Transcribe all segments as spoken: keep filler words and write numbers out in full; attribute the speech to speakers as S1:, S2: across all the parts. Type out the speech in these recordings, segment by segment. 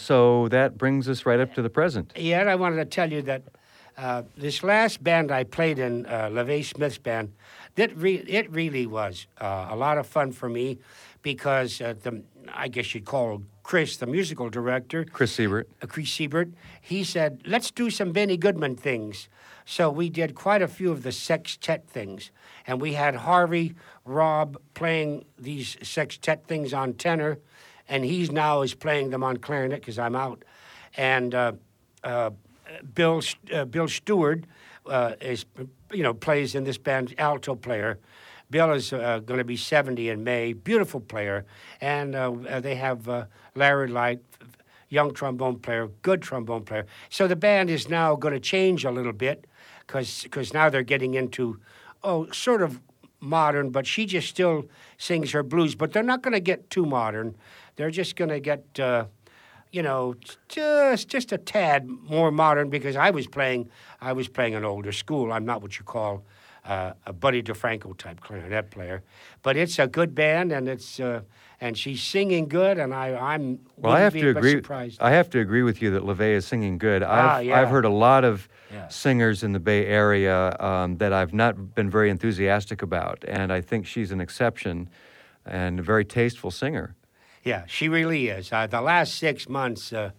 S1: so that brings us right up to the present.
S2: Yeah, and I wanted to tell you that uh, this last band I played in, uh, LeVay Smith's band, that re- it really was uh, a lot of fun for me because uh, the I guess you'd call Chris, the musical director.
S1: Chris Siebert.
S2: Uh, Chris Siebert. He said, let's do some Benny Goodman things. So we did quite a few of the sextet things. And we had Harvey Robb playing these sextet things on tenor, and he's now is playing them on clarinet because I'm out. And uh, uh, Bill uh, Bill Stewart uh, is, you know, plays in this band, alto player. Bill is uh, going to be seventy in May. Beautiful player. And uh, they have uh, Larry Light, young trombone player, good trombone player. So the band is now going to change a little bit because now they're getting into, oh, sort of modern, but she just still sings her blues. But they're not going to get too modern. They're just going to get, uh, you know, just just a tad more modern because I was playing, I was playing an older school. I'm not what you call Uh, a Buddy DeFranco type clarinet player, but it's a good band, and it's uh, and she's singing good, and I I'm
S1: well. I have
S2: be
S1: to agree.
S2: Surprised.
S1: I have to agree with you that LeVay is singing good. I've
S2: Ah, yeah.
S1: I've heard a lot of
S2: Yeah.
S1: singers in the Bay Area um, that I've not been very enthusiastic about, and I think she's an exception and a very tasteful singer.
S2: Yeah, she really is. Uh, the last six months, uh,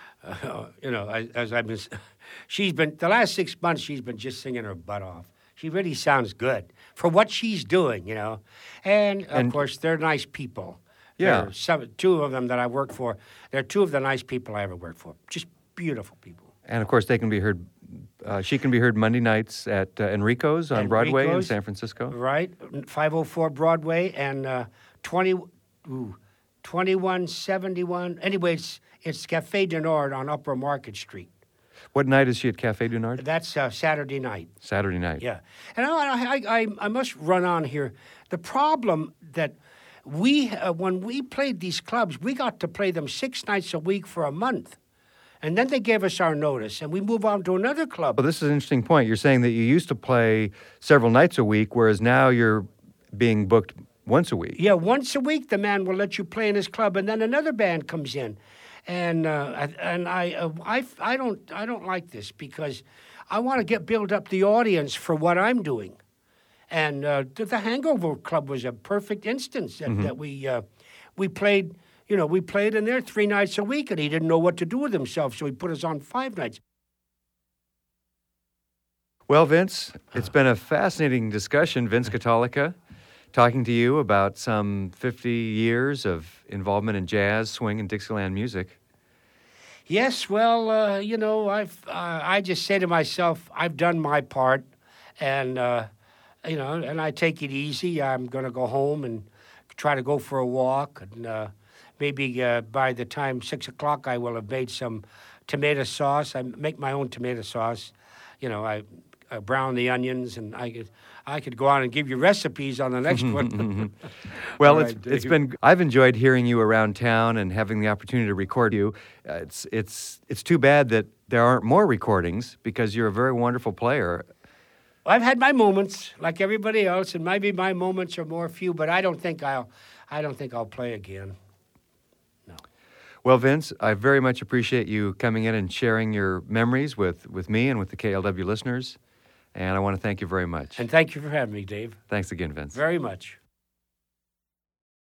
S2: uh, you know, as, as I've been, she's been the last six months she's been just singing her butt off. She really sounds good for what she's doing, you know. And, of
S1: And-
S2: course, they're nice people.
S1: Yeah.
S2: They're some, two of them that I work for, they're two of the nice people I ever worked for. Just beautiful people.
S1: And of course, they can be heard. Uh, she can be heard Monday nights at uh, Enrico's on Broadway in
S2: Enrico's,
S1: San Francisco.
S2: Right, five oh four Broadway and uh, twenty, ooh, twenty-one seventy-one. Anyway, it's, it's Cafe du Nord on Upper Market Street.
S1: What night is she at Cafe du Nord?
S2: That's uh, Saturday night.
S1: Saturday night.
S2: Yeah. And I, I, I, I must run on here. The problem that we, uh, when we played these clubs, we got to play them six nights a week for a month. And then they gave us our notice, and we move on to another club.
S1: Well, this is an interesting point. You're saying that you used to play several nights a week, whereas now you're being booked once a week.
S2: Yeah, once a week, the man will let you play in his club, and then another band comes in. And uh, and I, uh, I I don't I don't like this because I want to get build up the audience for what I'm doing, and uh, the, the Hangover Club was a perfect instance that,
S1: Mm-hmm.
S2: that we uh, we played you know we played in there three nights a week, and he didn't know what to do with himself, so he put us on five nights.
S1: Well, Vince, it's been a fascinating discussion, Vince Catolica, talking to you about some fifty years of involvement in jazz, swing, and Dixieland music.
S2: Yes, well, uh, you know, I've uh, I just say to myself, I've done my part, and uh, you know, and I take it easy. I'm going to go home and try to go for a walk, and uh, maybe uh, by the time six o'clock, I will have made some tomato sauce. I make my own tomato sauce. You know, I, I brown the onions, and I could I could go on and give you recipes on the next one.
S1: Well,
S2: All
S1: it's
S2: right,
S1: it's
S2: Dave.
S1: been I've enjoyed hearing you around town and having the opportunity to record you. Uh, it's it's it's too bad that there aren't more recordings because you're a very wonderful player.
S2: I've had my moments, like everybody else, and maybe my moments are more few. But I don't think I'll I don't think I'll play again. No.
S1: Well, Vince, I very much appreciate you coming in and sharing your memories with, with me and with the K L W listeners. And I want to thank you very much.
S2: And thank you for having me, Dave.
S1: Thanks again, Vince.
S2: Very much.